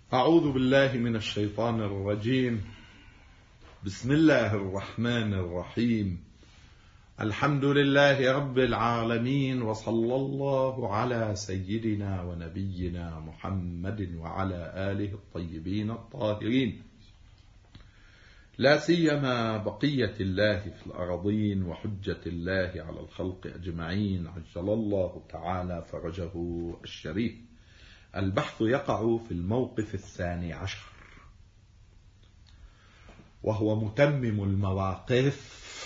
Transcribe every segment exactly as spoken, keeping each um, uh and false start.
أعوذ بالله من الشيطان الرجيم. بسم الله الرحمن الرحيم. الحمد لله رب العالمين، وصلى الله على سيدنا ونبينا محمد وعلى آله الطيبين الطاهرين، لا سيما بقية الله في الأرضين وحجة الله على الخلق أجمعين، عجل الله تعالى فرجه الشريف. البحث يقع في الموقف الثاني عشر، وهو متمم المواقف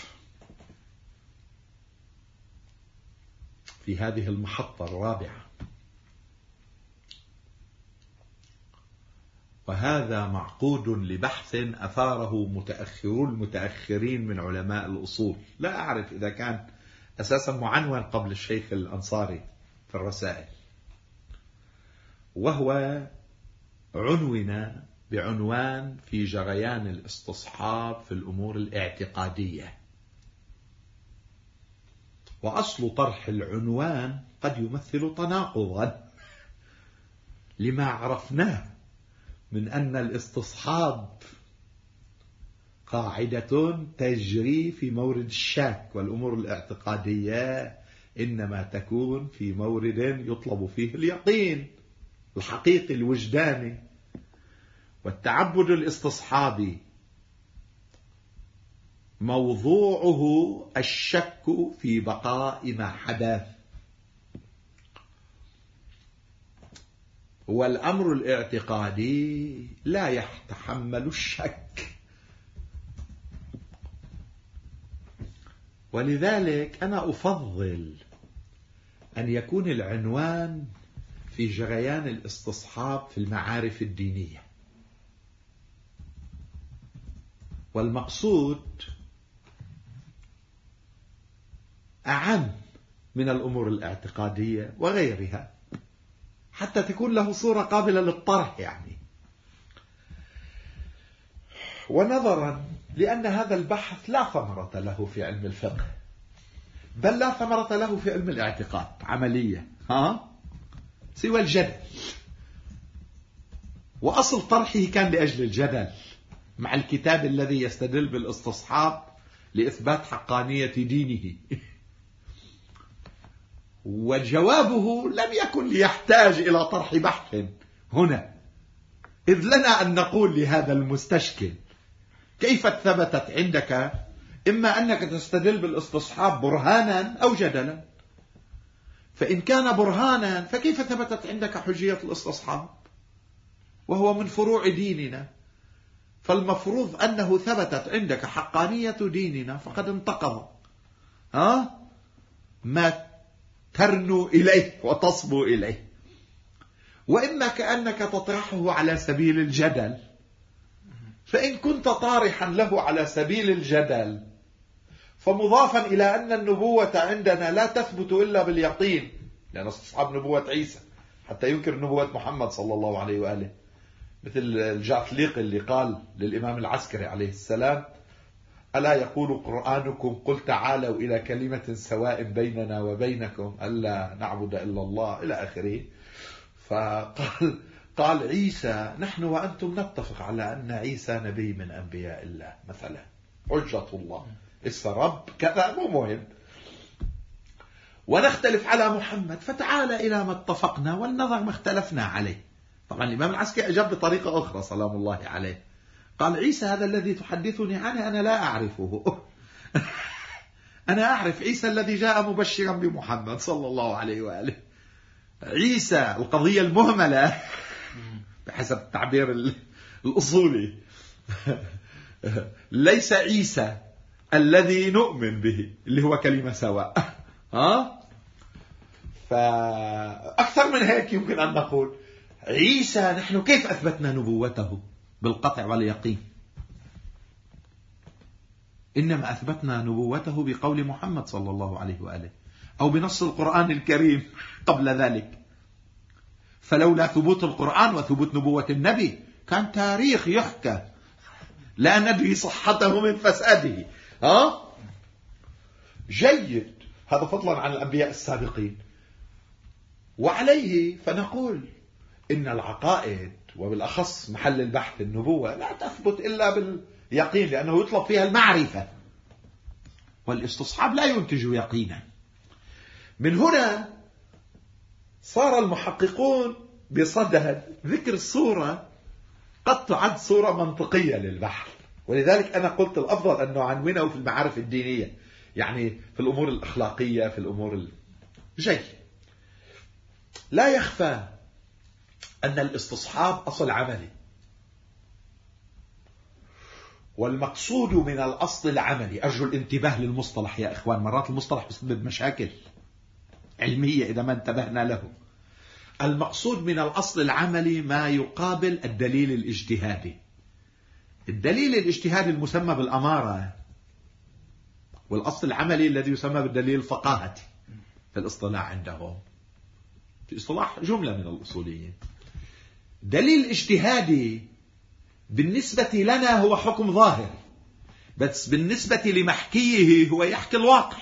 في هذه المحطة الرابعة، وهذا معقود لبحث أثاره متأخرو المتأخرين من علماء الأصول. لا أعرف إذا كان أساسا معنون قبل الشيخ الأنصاري في الرسائل، وهو عنون بعنوان في جريان الاستصحاب في الأمور الاعتقادية. وأصل طرح العنوان قد يمثل تناقضا لما عرفناه من أن الاستصحاب قاعدة تجري في مورد الشك، والأمور الاعتقادية إنما تكون في مورد يطلب فيه اليقين الحقيقي الوجداني. والتعبد الاستصحابي موضوعه الشك في بقاء ما حدث، والأمر الاعتقادي لا يتحمل الشك. ولذلك أنا أفضل أن يكون العنوان في جريان الاستصحاب في المعارف الدينية، والمقصود أعم من الأمور الاعتقادية وغيرها، حتى تكون له صورة قابلة للطرح يعني. ونظرا لأن هذا البحث لا ثمرة له في علم الفقه، بل لا ثمرة له في علم الاعتقاد عملية ها سوى الجدل، وأصل طرحه كان لأجل الجدل مع الكتاب الذي يستدل بالاستصحاب لإثبات حقانية دينه. وجوابه لم يكن ليحتاج إلى طرح بحث هنا، إذ لنا أن نقول لهذا المستشكل كيف ثبتت عندك إما أنك تستدل بالاستصحاب برهانا أو جدلا. فإن كان برهانا فكيف ثبتت عندك حجية الاستصحاب وهو من فروع ديننا؟ فالمفروض أنه ثبتت عندك حقانية ديننا فقد انتقض ها ما ترنو إليه وتصبو إليه. وإما كأنك تطرحه على سبيل الجدل، فإن كنت طارحا له على سبيل الجدل فمضافا إلى أن النبوة عندنا لا تثبت إلا باليقين، لأن استصحاب نبوة عيسى حتى ينكر نبوة محمد صلى الله عليه وآله، مثل الجعفليق اللي قال للإمام العسكري عليه السلام: ألا يقول قرآنكم قل تعالوا إلى كلمة سواء بيننا وبينكم ألا نعبد إلا الله إلى آخره. فقال قال عيسى: نحن وأنتم نتفق على أن عيسى نبي من أنبياء الله مثلا، حجة الله، اسم رب كذا، مو مهم، ونختلف على محمد، فتعال إلى ما اتفقنا ولنظر ما اختلفنا عليه. طبعا الإمام العسكري أجاب بطريقة أخرى سلام الله عليه، قال: عيسى هذا الذي تحدثني عنه أنا لا أعرفه. أنا أعرف عيسى الذي جاء مبشرا بمحمد صلى الله عليه وآله. عيسى القضية المهملة بحسب التعبير الأصولي ليس عيسى الذي نؤمن به اللي هو كلمة سواء. ها؟ فأكثر من هيك يمكن أن نقول عيسى نحن كيف أثبتنا نبوته بالقطع واليقين؟ إنما أثبتنا نبوته بقول محمد صلى الله عليه وآله أو بنص القرآن الكريم قبل ذلك. فلولا ثبوت القرآن وثبوت نبوة النبي كان تاريخ يحكى لا ندري صحته من فساده. ها؟ جيد، هذا فضلا عن الأنبياء السابقين. وعليه فنقول إن العقائد وبالأخص محل البحث النبوة لا تثبت إلا باليقين، لأنه يطلب فيها المعرفة، والاستصحاب لا ينتج يقينا. من هنا صار المحققون بصدد ذكر الصورة قد تعد صورة منطقية للبحث، ولذلك أنا قلت الأفضل أن نعنونه في المعارف الدينية، يعني في الأمور الأخلاقية، في الأمور الجيدة. لا يخفى أن الاستصحاب أصل عملي، والمقصود من الأصل العملي، أرجو الانتباه للمصطلح يا إخوان، مرات المصطلح بسبب مشاكل علمية إذا ما انتبهنا له. المقصود من الأصل العملي ما يقابل الدليل الاجتهادي. الدليل الاجتهادي المسمى بالأمارة، والأصل العملي الذي يسمى بالدليل الفقاهتي في الاصطلاح عندهم، في اصطلاح جملة من الأصوليين. دليل اجتهادي بالنسبة لنا هو حكم ظاهر، بس بالنسبة لمحكيه هو يحكي الواقع.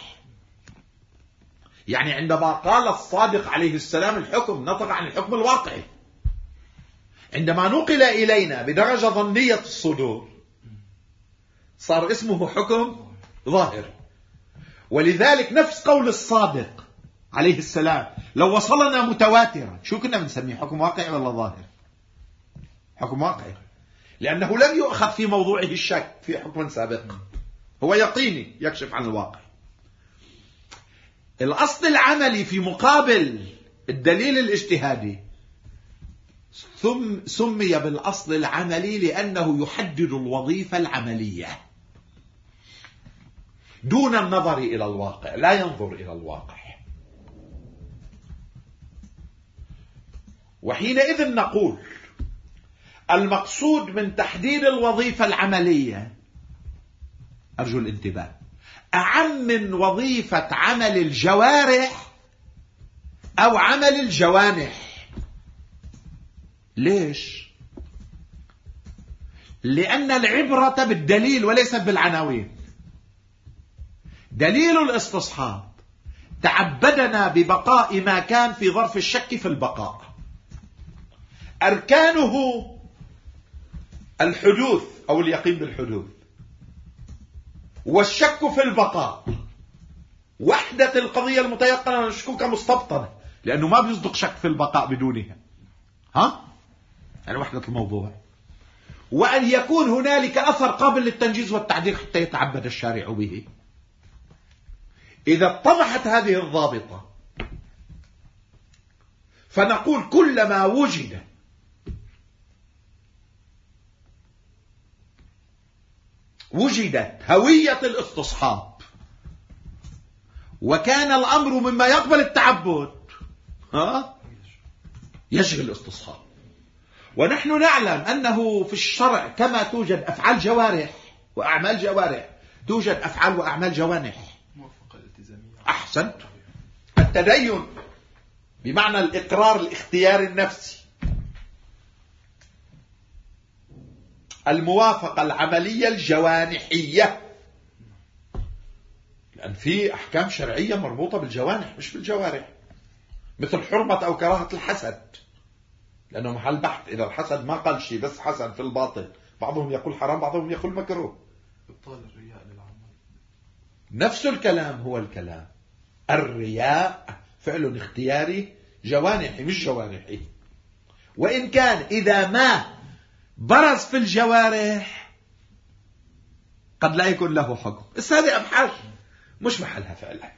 يعني عندما قال الصادق عليه السلام الحكم، نطق عن الحكم الواقعي. عندما نقل إلينا بدرجة ظنية الصدور صار اسمه حكم ظاهر. ولذلك نفس قول الصادق عليه السلام لو وصلنا متواترا شو كنا بنسميه، حكم واقعي ولا ظاهر؟ حكم واقعي، لأنه لم يؤخذ في موضوعه الشك في حكم سابق، هو يقيني يكشف عن الواقع. الأصل العملي في مقابل الدليل الاجتهادي ثم سمي بالأصل العملي لأنه يحدد الوظيفة العملية دون النظر إلى الواقع، لا ينظر إلى الواقع. وحينئذ نقول المقصود من تحديد الوظيفة العملية، أرجو الانتباه، أعم من وظيفة عمل الجوارح أو عمل الجوانح. ليش؟ لأن العبرة بالدليل وليست بالعناوين. دليل الاستصحاب تعبدنا ببقاء ما كان في ظرف الشك في البقاء. أركانه الحدوث أو اليقين بالحدوث، والشك في البقاء. وحدة القضية المتيقنة والشكوك مستبطنة، لأنه ما بيصدق شك في البقاء بدونها. ها؟ يعني وحدة الموضوع. وأن يكون هنالك أثر قابل للتنجيز والتعديل حتى يتعبد الشارع به. إذا اتضحت هذه الضابطة فنقول كلما وجد وجدت هوية الاستصحاب وكان الأمر مما يقبل التعبد، ها؟ يشغل الاستصحاب. ونحن نعلم أنه في الشرع كما توجد أفعال جوارح وأعمال جوارح توجد أفعال وأعمال جوانح. أحسنت. التدين بمعنى الإقرار الاختياري النفسي، الموافقة العملية الجوانحية، لأن في أحكام شرعية مربوطة بالجوانح مش بالجوارح، مثل حرمة أو كراهة الحسد، لأنه محل بحث. إذا الحسد ما قال شيء بس حسد في الباطن، بعضهم يقول حرام بعضهم يقول مكروه. إبطال الرياء للعمل نفس الكلام هو الكلام. الرياء فعل اختياري جوانحي مش جوارحي، وإن كان إذا ما برز في الجوارح قد لا يكون له حكم. بس هذه أبحاث مش محلها فعلا،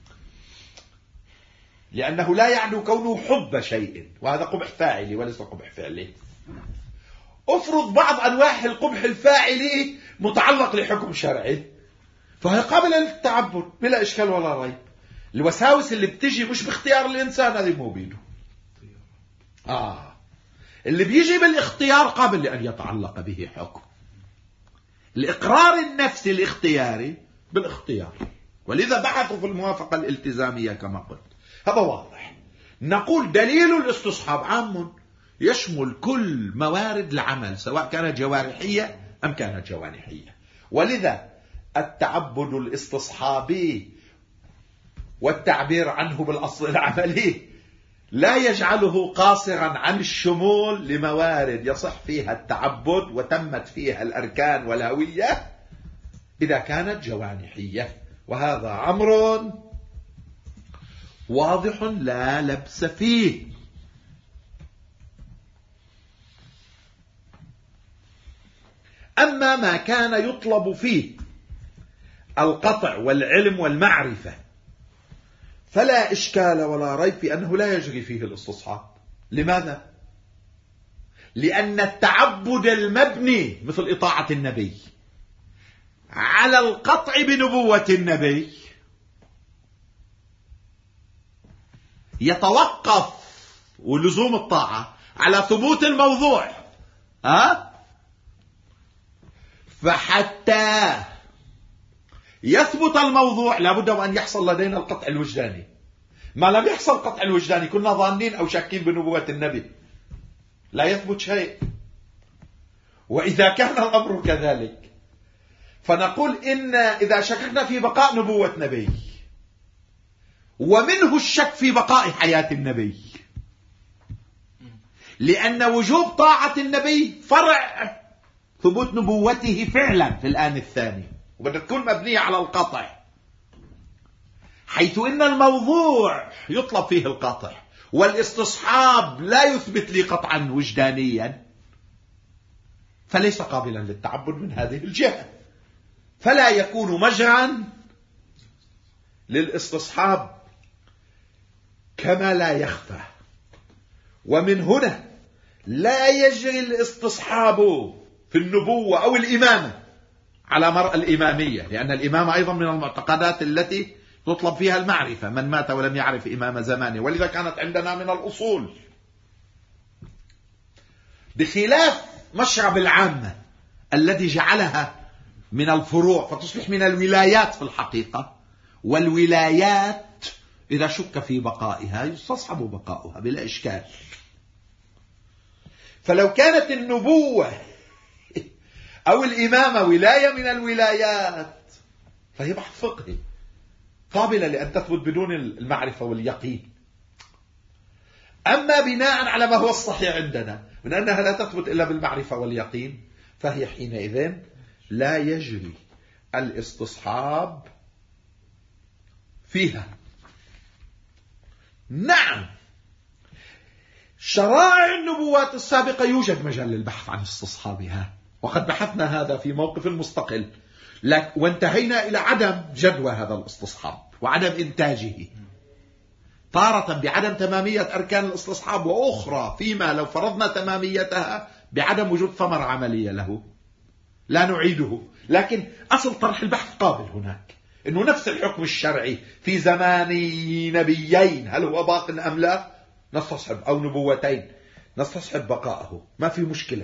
لأنه لا يعني كونه حب شيء، وهذا قبح فاعلي وليس قبح فعلي. أفرض بعض أنواع القبح الفاعلي متعلق لحكم شرعي، فهي قابلة للتعبد بلا إشكال ولا ريب. الوساوس اللي بتجي مش باختيار الإنسان، هذه مو بيده. آه اللي بيجي بالاختيار قابل لأن يتعلق به حكم. الإقرار النفسي الاختياري بالاختيار، ولذا بحثوا في الموافقة الالتزامية كما قلت. هذا واضح. نقول دليل الاستصحاب عام يشمل كل موارد العمل سواء كانت جوارحية أم كانت جوانحية. ولذا التعبد الاستصحابي والتعبير عنه بالأصل العملي لا يجعله قاصرا عن الشمول لموارد يصح فيها التعبد وتمت فيها الأركان والهوية إذا كانت جوانحية. وهذا أمر واضح لا لبس فيه. أما ما كان يطلب فيه القطع والعلم والمعرفة فلا إشكال ولا ريب في أنه لا يجري فيه الاستصحاب. لماذا؟ لأن التعبد المبني مثل إطاعة النبي على القطع بنبوة النبي يتوقف ولزوم الطاعة على ثبوت الموضوع. ها؟ فحتى يثبت الموضوع لابد أن يحصل لدينا القطع الوجداني. ما لم يحصل القطع الوجداني كنا ظانين أو شاكين بنبوة النبي، لا يثبت شيء. وإذا كان الأمر كذلك فنقول إن إذا شككنا في بقاء نبوة نبي ومنه الشك في بقاء حياة النبي، لأن وجوب طاعة النبي فرع ثبوت نبوته فعلا في الآن الثاني، وبدها تكون مبنية على القطع، حيث إن الموضوع يطلب فيه القطع والاستصحاب لا يثبت لي قطعا وجدانيا، فليس قابلا للتعبد من هذه الجهة، فلا يكون مجرا للاستصحاب كما لا يخفى. ومن هنا لا يجري الاستصحاب في النبوة أو الإمامة على مرأى الإمامية، لأن الإمامة أيضا من المعتقدات التي تطلب فيها المعرفة، من مات ولم يعرف إمام زمانه، ولذا كانت عندنا من الأصول، بخلاف مشرب العامة الذي جعلها من الفروع فتصبح من الولايات في الحقيقة. والولايات إذا شك في بقائها يستصحب بقاؤها بلا إشكال. فلو كانت النبوة أو الإمامة ولاية من الولايات فهي بحث فقهي قابلة لأن تثبت بدون المعرفة واليقين. أما بناء على ما هو الصحيح عندنا من أنها لا تثبت إلا بالمعرفة واليقين فهي حينئذ لا يجري الاستصحاب فيها. نعم، شرائع النبوات السابقة يوجد مجال للبحث عن استصحابها، وقد بحثنا هذا في موقف مستقل، وانتهينا إلى عدم جدوى هذا الاستصحاب وعدم إنتاجه، تارة بعدم تمامية أركان الاستصحاب، وأخرى فيما لو فرضنا تماميتها بعدم وجود ثمرة عملية له لا نعيده. لكن أصل طرح البحث قابل هناك، إنه نفس الحكم الشرعي في زمان نبيين هل هو باق أم لا، نستصحب، أو نبوتين نستصحب بقاءه، ما في مشكلة.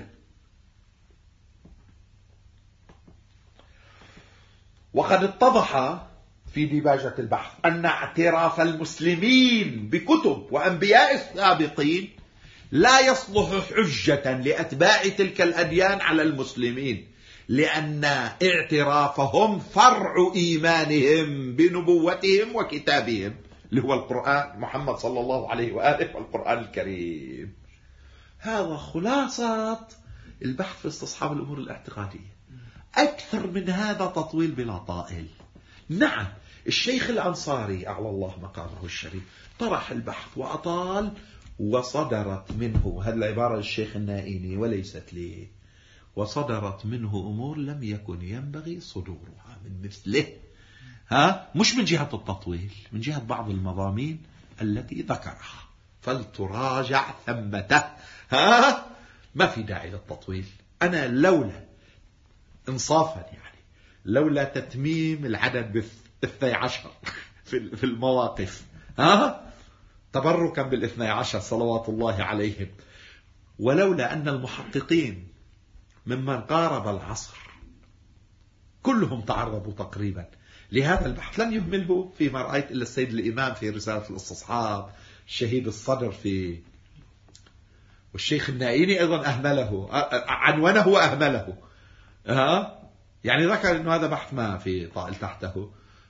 وقد اتضح في ديباجة البحث أن اعتراف المسلمين بكتب وأنبياء السابقين لا يصلح حجة لأتباع تلك الأديان على المسلمين، لأن اعترافهم فرع إيمانهم بنبوتهم وكتابهم اللي هو القرآن، محمد صلى الله عليه وآله والقرآن الكريم. هذا خلاصة البحث في استصحاب الأمور الاعتقادية. أكثر من هذا تطويل بلا طائل. نعم، الشيخ الأنصاري أعلى الله مقامه الشريف طرح البحث وأطال، وصدرت منه، هذه العبارة للشيخ النائيني وليست لي، وصدرت منه أمور لم يكن ينبغي صدورها من مثله. ها، مش من جهة التطويل، من جهة بعض المضامين التي ذكرها فلتراجع ثمته. ها، ما في داعي للتطويل. أنا لولا إنصافا يعني لولا تتميم العدد بالاثني عشر في المواقف، ها، تبركا بالاثني عشر صلوات الله عليهم، ولولا أن المحققين ممن قارب العصر كلهم تعرضوا تقريبا لهذا البحث لن يهمله فيما رأيت إلا السيد الإمام في رسالة الاستصحاب، الشهيد الصدر في، والشيخ النائيني أيضا أهمله، عنونه وأهمله. ها، يعني ذكر أنه هذا بحث ما في طائل تحته،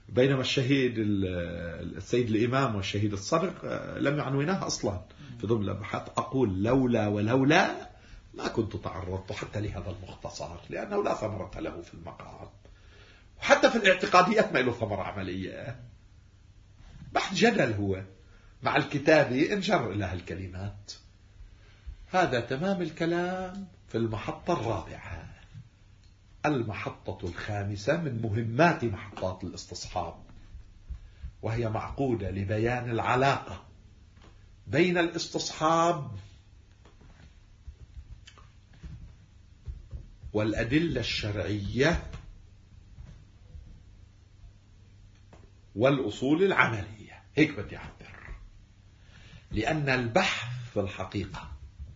بينما الشهيد السيد الإمام والشهيد الصدق لم يعنوناه أصلا في ضمن الأبحاث. أقول لولا ولولا ما كنت تعرضت حتى لهذا المختصر، لأنه لا ثمرة له في المقام، وحتى في الاعتقاديات ما له ثمرة عملية. بحث جدل هو مع الكتابة انجر إلى هالكلمات. هذا تمام الكلام في المحطة الرابعة، المحطة الخامسة من مهمات محطات الاستصحاب، وهي معقودة لبيان العلاقة بين الاستصحاب والأدلة الشرعية والأصول العملية. هيك بدي أعبر، لأن البحث في الحقيقة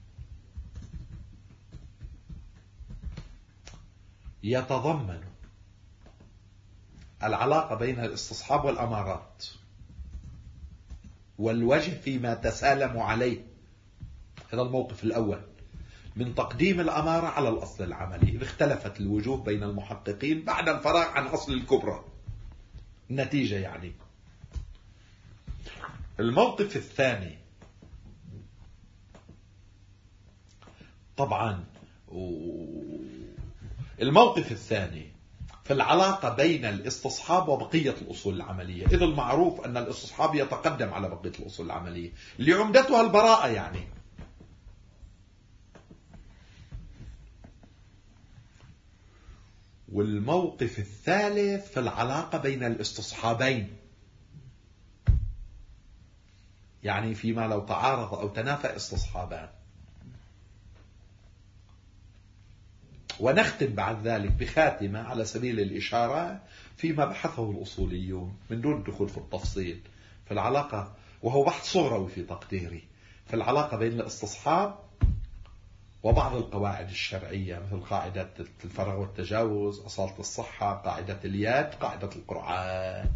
يتضمن العلاقة بين الاستصحاب والأمارات والوجه فيما تسالموا عليه. هذا الموقف الأول من تقديم الأمارة على الأصل العملي، إذ اختلفت الوجوه بين المحققين بعد الفراغ عن أصل الكبرى. النتيجة يعني. الموقف الثاني طبعا الموقف الثاني في العلاقة بين الاستصحاب وبقية الأصول العملية، إذ المعروف أن الاستصحاب يتقدم على بقية الأصول العملية اللي عمدتها البراءة يعني. والموقف الثالث في العلاقة بين الاستصحابين، يعني فيما لو تعارض أو تنافى استصحابان. ونختم بعد ذلك بخاتمة على سبيل الإشارة فيما بحثه الأصوليون من دون الدخول في التفصيل في العلاقة، وهو بحث صغروي في تقديري، في العلاقة بين الاستصحاب وبعض القواعد الشرعية، مثل قاعدة الفرغ والتجاوز، أصالة الصحة، قاعدة اليد، قاعدة القرآن.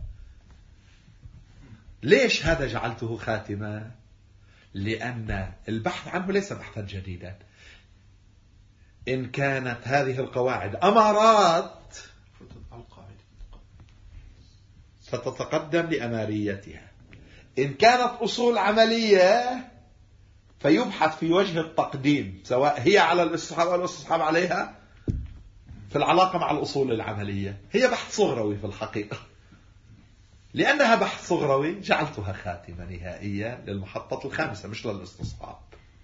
ليش هذا جعلته خاتمة؟ لأن البحث عنه ليس بحثا جديدا. إن كانت هذه القواعد أمارات فتتقدم لأماريتها، إن كانت أصول عملية فيبحث في وجه التقديم، سواء هي على الاستصحاب أو الاستصحاب عليها في العلاقة مع الأصول العملية. هي بحث صغروي في الحقيقة، لأنها بحث صغروي جعلتها خاتمة نهائية للمحطة الخامسة مش للاستصحاب.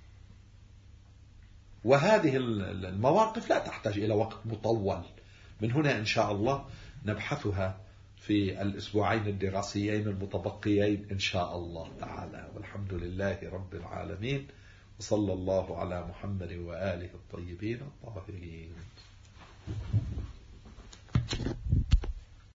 وهذه المواقف لا تحتاج إلى وقت مطول، من هنا إن شاء الله نبحثها في الأسبوعين الدراسيين المتبقيين إن شاء الله تعالى. والحمد لله رب العالمين، وصلى الله على محمد وآله الطيبين الطاهرين.